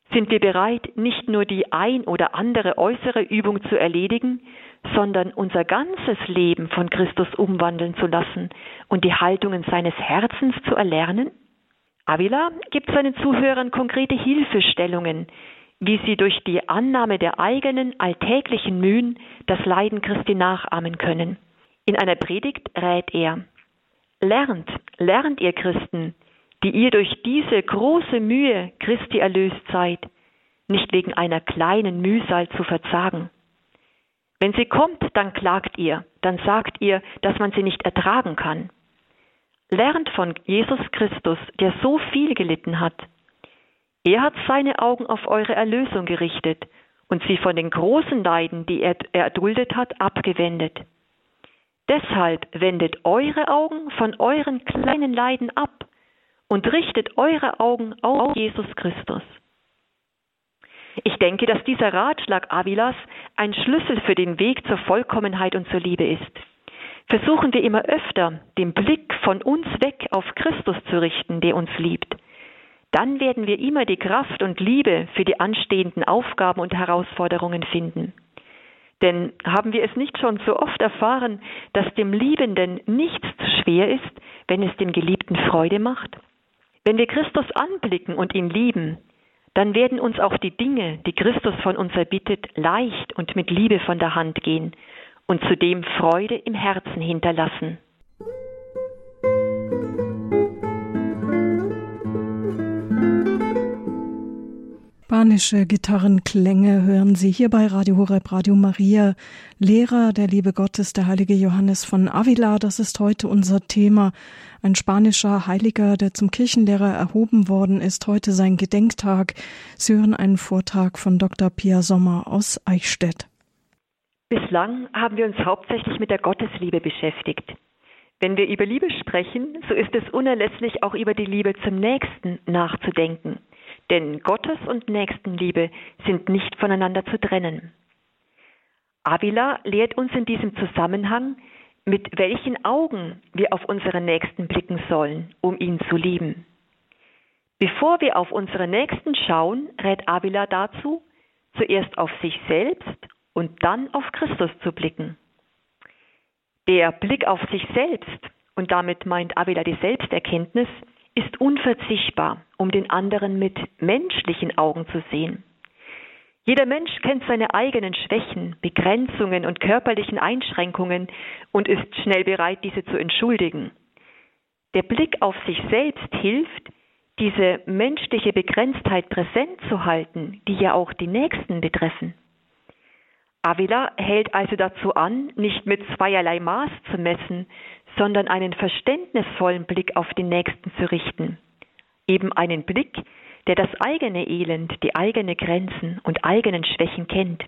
Sind wir bereit, nicht nur die ein oder andere äußere Übung zu erledigen, sondern unser ganzes Leben von Christus umwandeln zu lassen und die Haltungen seines Herzens zu erlernen? Avila gibt seinen Zuhörern konkrete Hilfestellungen, wie sie durch die Annahme der eigenen alltäglichen Mühen das Leiden Christi nachahmen können. In einer Predigt rät er: Lernt ihr Christen, die ihr durch diese große Mühe Christi erlöst seid, nicht wegen einer kleinen Mühsal zu verzagen. Wenn sie kommt, dann klagt ihr, dann sagt ihr, dass man sie nicht ertragen kann. Lernt von Jesus Christus, der so viel gelitten hat. Er hat seine Augen auf eure Erlösung gerichtet und sie von den großen Leiden, die er erduldet hat, abgewendet. Deshalb wendet eure Augen von euren kleinen Leiden ab und richtet eure Augen auf Jesus Christus. Ich denke, dass dieser Ratschlag Avilas ein Schlüssel für den Weg zur Vollkommenheit und zur Liebe ist. Versuchen wir immer öfter, den Blick von uns weg auf Christus zu richten, der uns liebt. Dann werden wir immer die Kraft und Liebe für die anstehenden Aufgaben und Herausforderungen finden. Denn haben wir es nicht schon so oft erfahren, dass dem Liebenden nichts zu schwer ist, wenn es dem Geliebten Freude macht? Wenn wir Christus anblicken und ihn lieben, dann werden uns auch die Dinge, die Christus von uns erbittet, leicht und mit Liebe von der Hand gehen und zudem Freude im Herzen hinterlassen. Spanische Gitarrenklänge hören Sie hier bei Radio Horeb, Radio Maria. Lehrer der Liebe Gottes, der heilige Johannes von Avila, das ist heute unser Thema. Ein spanischer Heiliger, der zum Kirchenlehrer erhoben worden ist, heute sein Gedenktag. Sie hören einen Vortrag von Dr. Pia Sommer aus Eichstätt. Bislang haben wir uns hauptsächlich mit der Gottesliebe beschäftigt. Wenn wir über Liebe sprechen, so ist es unerlässlich, auch über die Liebe zum Nächsten nachzudenken. Denn Gottes- und Nächstenliebe sind nicht voneinander zu trennen. Avila lehrt uns in diesem Zusammenhang, mit welchen Augen wir auf unseren Nächsten blicken sollen, um ihn zu lieben. Bevor wir auf unsere Nächsten schauen, rät Avila dazu, zuerst auf sich selbst und dann auf Christus zu blicken. Der Blick auf sich selbst, und damit meint Avila die Selbsterkenntnis, ist unverzichtbar, um den anderen mit menschlichen Augen zu sehen. Jeder Mensch kennt seine eigenen Schwächen, Begrenzungen und körperlichen Einschränkungen und ist schnell bereit, diese zu entschuldigen. Der Blick auf sich selbst hilft, diese menschliche Begrenztheit präsent zu halten, die ja auch die Nächsten betreffen. Avila hält also dazu an, nicht mit zweierlei Maß zu messen, sondern einen verständnisvollen Blick auf den Nächsten zu richten. Eben einen Blick, der das eigene Elend, die eigenen Grenzen und eigenen Schwächen kennt.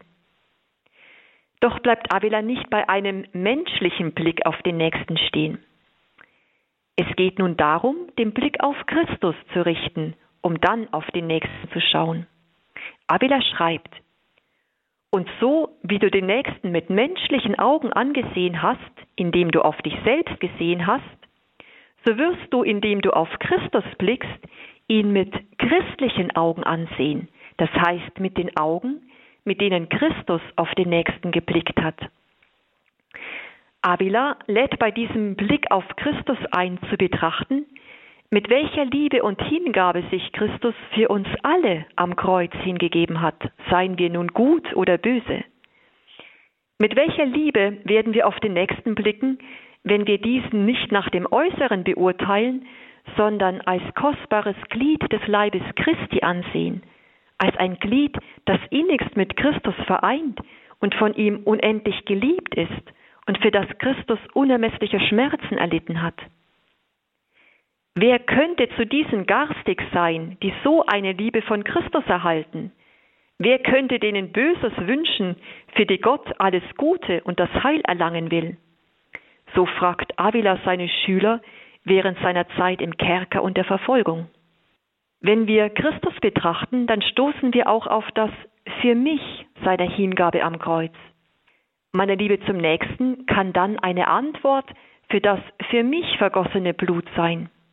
Doch bleibt Avila nicht bei einem menschlichen Blick auf den Nächsten stehen. Es geht nun darum, den Blick auf Christus zu richten, um dann auf den Nächsten zu schauen. Avila schreibt: Und so, wie du den Nächsten mit menschlichen Augen angesehen hast, indem du auf dich selbst gesehen hast, so wirst du, indem du auf Christus blickst, ihn mit christlichen Augen ansehen, das heißt mit den Augen, mit denen Christus auf den Nächsten geblickt hat. Avila lädt bei diesem Blick auf Christus ein, zu betrachten, mit welcher Liebe und Hingabe sich Christus für uns alle am Kreuz hingegeben hat, seien wir nun gut oder böse. Mit welcher Liebe werden wir auf den Nächsten blicken, wenn wir diesen nicht nach dem Äußeren beurteilen, sondern als kostbares Glied des Leibes Christi ansehen, als ein Glied, das innigst mit Christus vereint und von ihm unendlich geliebt ist und für das Christus unermessliche Schmerzen erlitten hat. Wer könnte zu diesen garstig sein, die so eine Liebe von Christus erhalten? Wer könnte denen Böses wünschen, für die Gott alles Gute und das Heil erlangen will? So fragt Avila seine Schüler während seiner Zeit im Kerker und der Verfolgung. Wenn wir Christus betrachten, dann stoßen wir auch auf das für mich seiner Hingabe am Kreuz. Meine Liebe zum Nächsten kann dann eine Antwort für das für mich vergossene Blut sein.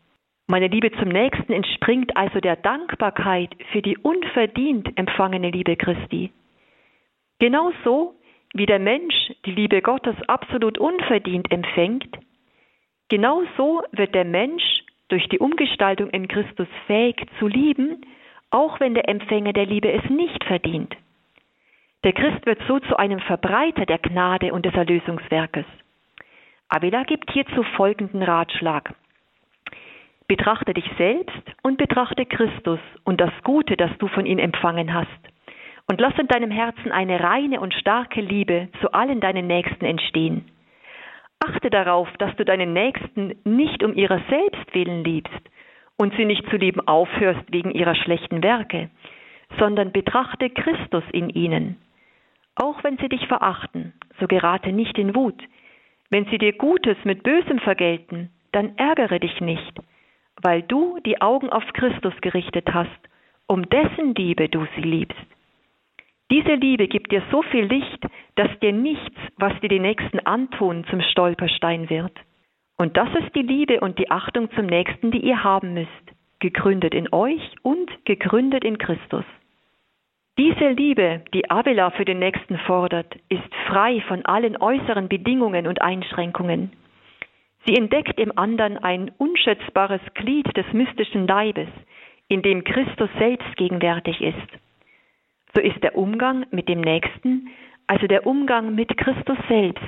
Meine Liebe zum Nächsten entspringt also der Dankbarkeit für die unverdient empfangene Liebe Christi. Genauso wie der Mensch die Liebe Gottes absolut unverdient empfängt, genauso wird der Mensch durch die Umgestaltung in Christus fähig zu lieben, auch wenn der Empfänger der Liebe es nicht verdient. Der Christ wird so zu einem Verbreiter der Gnade und des Erlösungswerkes. Avila gibt hierzu folgenden Ratschlag. Betrachte dich selbst und betrachte Christus und das Gute, das du von ihm empfangen hast. Und lass in deinem Herzen eine reine und starke Liebe zu allen deinen Nächsten entstehen. Achte darauf, dass du deinen Nächsten nicht um ihrer selbst willen liebst und sie nicht zu lieben aufhörst wegen ihrer schlechten Werke, sondern betrachte Christus in ihnen. Auch wenn sie dich verachten, so gerate nicht in Wut. Wenn sie dir Gutes mit Bösem vergelten, dann ärgere dich nicht, weil du die Augen auf Christus gerichtet hast, um dessen Liebe du sie liebst. Diese Liebe gibt dir so viel Licht, dass dir nichts, was dir die Nächsten antun, zum Stolperstein wird. Und das ist die Liebe und die Achtung zum Nächsten, die ihr haben müsst, gegründet in euch und gegründet in Christus. Diese Liebe, die Avila für den Nächsten fordert, ist frei von allen äußeren Bedingungen und Einschränkungen. Sie entdeckt im anderen ein unschätzbares Glied des mystischen Leibes, in dem Christus selbst gegenwärtig ist. So ist der Umgang mit dem Nächsten, also der Umgang mit Christus selbst.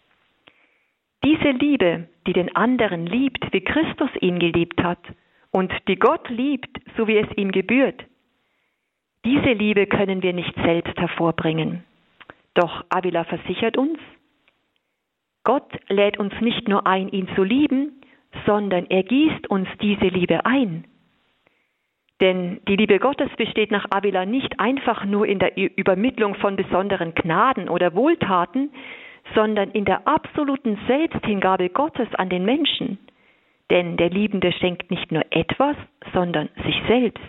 Diese Liebe, die den anderen liebt, wie Christus ihn geliebt hat, und die Gott liebt, so wie es ihm gebührt, diese Liebe können wir nicht selbst hervorbringen. Doch Avila versichert uns, Gott lädt uns nicht nur ein, ihn zu lieben, sondern er gießt uns diese Liebe ein. Denn die Liebe Gottes besteht nach Avila nicht einfach nur in der Übermittlung von besonderen Gnaden oder Wohltaten, sondern in der absoluten Selbsthingabe Gottes an den Menschen. Denn der Liebende schenkt nicht nur etwas, sondern sich selbst.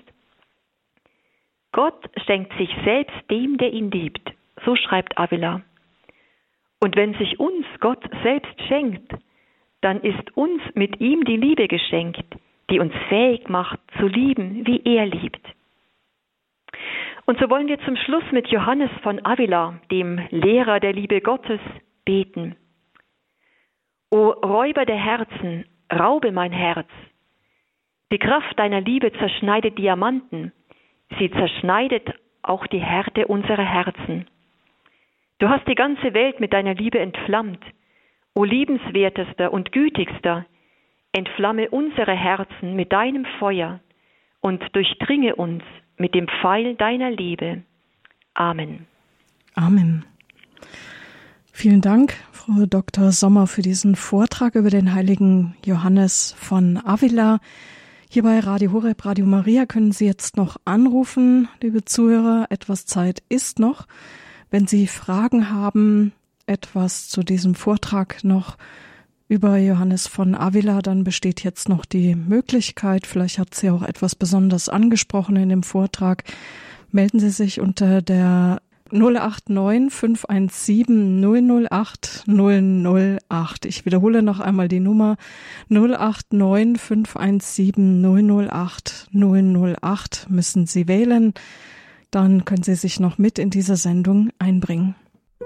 Gott schenkt sich selbst dem, der ihn liebt. So schreibt Avila. Und wenn sich uns Gott selbst schenkt, dann ist uns mit ihm die Liebe geschenkt, die uns fähig macht, zu lieben, wie er liebt. Und so wollen wir zum Schluss mit Johannes von Avila, dem Lehrer der Liebe Gottes, beten. O Räuber der Herzen, raube mein Herz. Die Kraft deiner Liebe zerschneidet Diamanten, sie zerschneidet auch die Härte unserer Herzen. Du hast die ganze Welt mit deiner Liebe entflammt. O liebenswertester und gütigster, entflamme unsere Herzen mit deinem Feuer und durchdringe uns mit dem Pfeil deiner Liebe. Amen. Amen. Vielen Dank, Frau Dr. Sommer, für diesen Vortrag über den heiligen Johannes von Avila. Hier bei Radio Horeb, Radio Maria können Sie jetzt noch anrufen, liebe Zuhörer. Etwas Zeit ist noch. Wenn Sie Fragen haben, etwas zu diesem Vortrag noch über Johannes von Avila, dann besteht jetzt noch die Möglichkeit, vielleicht hat sie auch etwas besonders angesprochen in dem Vortrag, melden Sie sich unter der 089 517 008 008. Ich wiederhole noch einmal die Nummer 089 517 008 008 müssen Sie wählen. Dann können Sie sich noch mit in diese Sendung einbringen.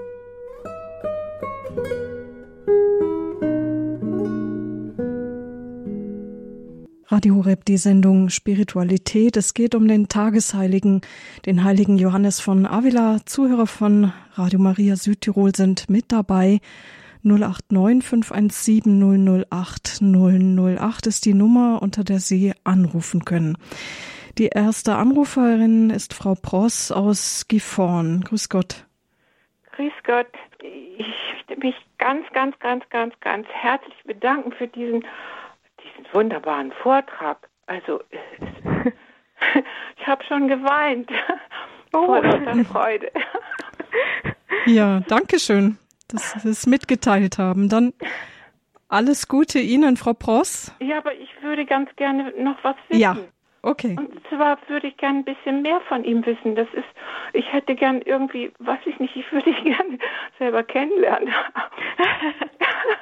Radio Horeb, die Sendung Spiritualität. Es geht um den Tagesheiligen, den heiligen Johannes von Avila. Zuhörer von Radio Maria Südtirol sind mit dabei. 089 517 008 008 ist die Nummer, unter der Sie anrufen können. Die erste Anruferin ist Frau Pross aus Gifhorn. Grüß Gott. Grüß Gott. Ich möchte mich ganz herzlich bedanken für diesen wunderbaren Vortrag. Also, ich habe schon geweint. Vor lauter Freude. Ja, danke schön, dass Sie es mitgeteilt haben. Dann alles Gute Ihnen, Frau Pross. Ja, aber ich würde ganz gerne noch was wissen. Ja, okay. Und zwar würde ich gerne ein bisschen mehr von ihm wissen. Ich hätte gern irgendwie, weiß ich nicht, ich würde ihn gerne selber kennenlernen.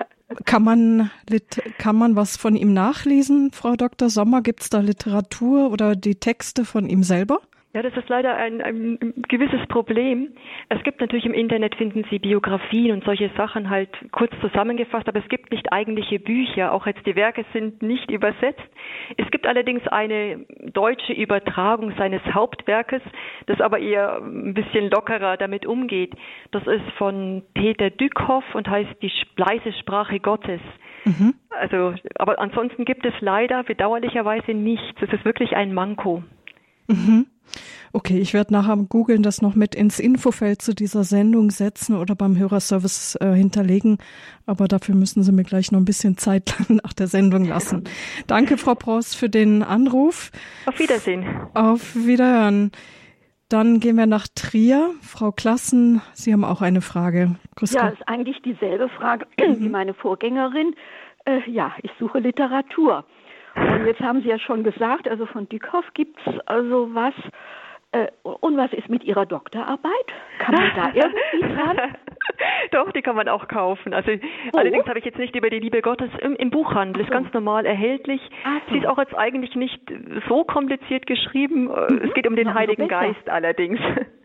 Kann man was von ihm nachlesen, Frau Dr. Sommer? Gibt es da Literatur oder die Texte von ihm selber? Ja, das ist leider ein gewisses Problem. Es gibt natürlich im Internet, finden Sie Biografien und solche Sachen halt kurz zusammengefasst, aber es gibt nicht eigentliche Bücher. Auch jetzt die Werke sind nicht übersetzt. Es gibt allerdings eine deutsche Übertragung seines Hauptwerkes, das aber eher ein bisschen lockerer damit umgeht. Das ist von Peter Dückhoff und heißt Die leise Sprache Gottes. Mhm. Also, aber ansonsten gibt es leider bedauerlicherweise nichts. Es ist wirklich ein Manko. Mhm. Okay, ich werde nachher googeln, das noch mit ins Infofeld zu dieser Sendung setzen oder beim Hörerservice hinterlegen. Aber dafür müssen Sie mir gleich noch ein bisschen Zeit nach der Sendung lassen. Danke, Frau Pross, für den Anruf. Auf Wiedersehen. Auf Wiederhören. Dann gehen wir nach Trier. Frau Klassen, Sie haben auch eine Frage. Grüß Gott. Ja, ist eigentlich dieselbe Frage wie meine Vorgängerin. Ich suche Literatur. Und jetzt haben Sie ja schon gesagt, also von Dückhoff gibt es also was. Und was ist mit Ihrer Doktorarbeit? Kann man da irgendwie dran? Doch, die kann man auch kaufen. Also allerdings habe ich jetzt nicht über die Liebe Gottes im Buchhandel. Ist ganz normal erhältlich. So. Sie ist auch jetzt eigentlich nicht so kompliziert geschrieben. Es geht um den Heiligen Geist allerdings.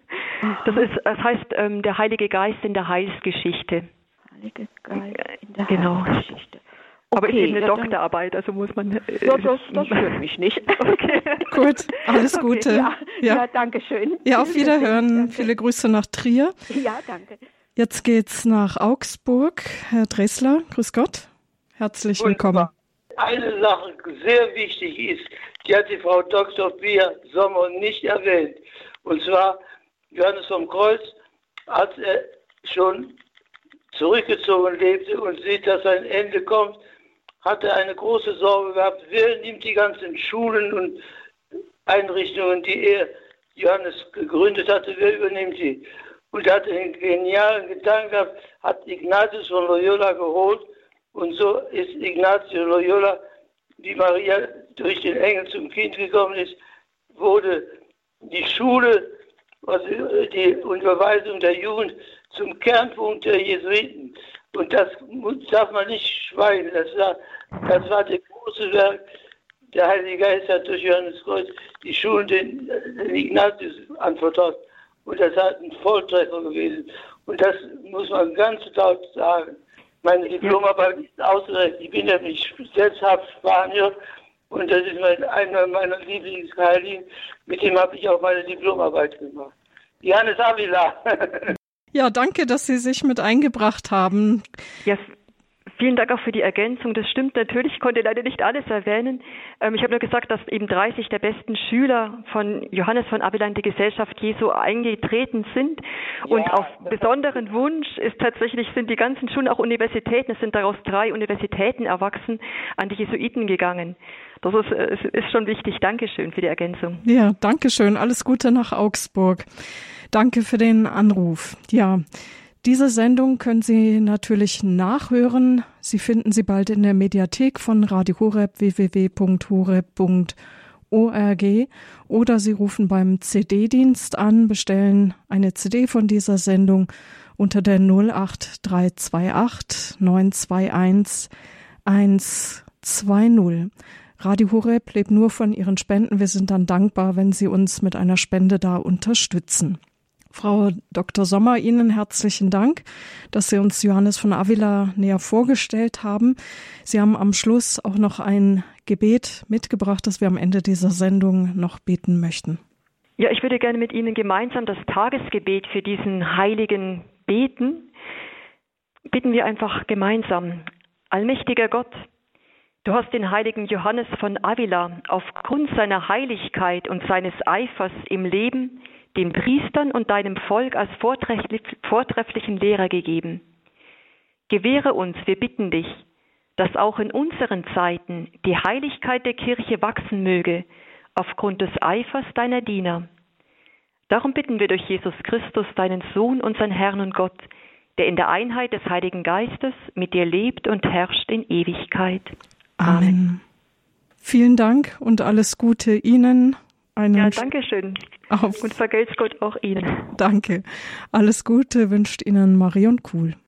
Das heißt der Heilige Geist in der Heilsgeschichte. Heilige Geist in der Heilsgeschichte. Aber ist eben eine Doktorarbeit, also muss man... Das stört mich nicht. Okay, gut, alles Gute. Okay, ja, danke schön. Ja, auf Wiederhören. Danke. Viele Grüße nach Trier. Ja, danke. Jetzt geht's nach Augsburg. Herr Dressler, grüß Gott. Herzlich willkommen. Eine Sache sehr wichtig ist, die hat die Frau Dr. Pia Sommer nicht erwähnt. Und zwar, Johannes vom Kreuz, als er schon zurückgezogen lebte und sieht, dass ein Ende kommt, hat er eine große Sorge gehabt, wer nimmt die ganzen Schulen und Einrichtungen, die er, Johannes, gegründet hatte, wer übernimmt sie? Und er hat einen genialen Gedanken gehabt, hat Ignatius von Loyola geholt und so ist Ignatius Loyola, wie Maria durch den Engel zum Kind gekommen ist, wurde die Schule, also die Unterweisung der Jugend zum Kernpunkt der Jesuiten. Und das darf man nicht schweigen. Das war das große Werk. Der Heilige Geist hat durch Johannes Kreuz die Schulen den Ignatius anvertraut. Und das hat ein Volltreffer gewesen. Und das muss man ganz laut sagen. Meine Diplomarbeit ist ausgerechnet. Ich bin nämlich selbst Spanier. Und das ist einer meiner Lieblingsheiligen. Mit dem habe ich auch meine Diplomarbeit gemacht. Johannes Avila. Ja, danke, dass Sie sich mit eingebracht haben. Ja, vielen Dank auch für die Ergänzung. Das stimmt natürlich, ich konnte leider nicht alles erwähnen. Ich habe nur gesagt, dass eben 30 der besten Schüler von Johannes von Avila in die Gesellschaft Jesu eingetreten sind. Und auf besonderen Wunsch sind die ganzen Schulen auch Universitäten. Es sind daraus 3 Universitäten erwachsen, an die Jesuiten gegangen. Das ist schon wichtig. Dankeschön für die Ergänzung. Ja, Dankeschön. Alles Gute nach Augsburg. Danke für den Anruf. Ja, diese Sendung können Sie natürlich nachhören. Sie finden sie bald in der Mediathek von Radio Horeb, www.horeb.org, oder Sie rufen beim CD-Dienst an, bestellen eine CD von dieser Sendung unter der 08328 921 120. Radio Horeb lebt nur von Ihren Spenden. Wir sind dann dankbar, wenn Sie uns mit einer Spende da unterstützen. Frau Dr. Sommer, Ihnen herzlichen Dank, dass Sie uns Johannes von Avila näher vorgestellt haben. Sie haben am Schluss auch noch ein Gebet mitgebracht, das wir am Ende dieser Sendung noch beten möchten. Ja, ich würde gerne mit Ihnen gemeinsam das Tagesgebet für diesen Heiligen beten. Bitten wir einfach gemeinsam. Allmächtiger Gott, du hast den heiligen Johannes von Avila aufgrund seiner Heiligkeit und seines Eifers im Leben den Priestern und deinem Volk als vortrefflichen Lehrer gegeben. Gewähre uns, wir bitten dich, dass auch in unseren Zeiten die Heiligkeit der Kirche wachsen möge, aufgrund des Eifers deiner Diener. Darum bitten wir durch Jesus Christus, deinen Sohn, unseren Herrn und Gott, der in der Einheit des Heiligen Geistes mit dir lebt und herrscht in Ewigkeit. Amen. Vielen Dank und alles Gute Ihnen. Danke schön. Und vergelt's Gott auch Ihnen. Danke. Alles Gute wünscht Ihnen Marion Kuhl.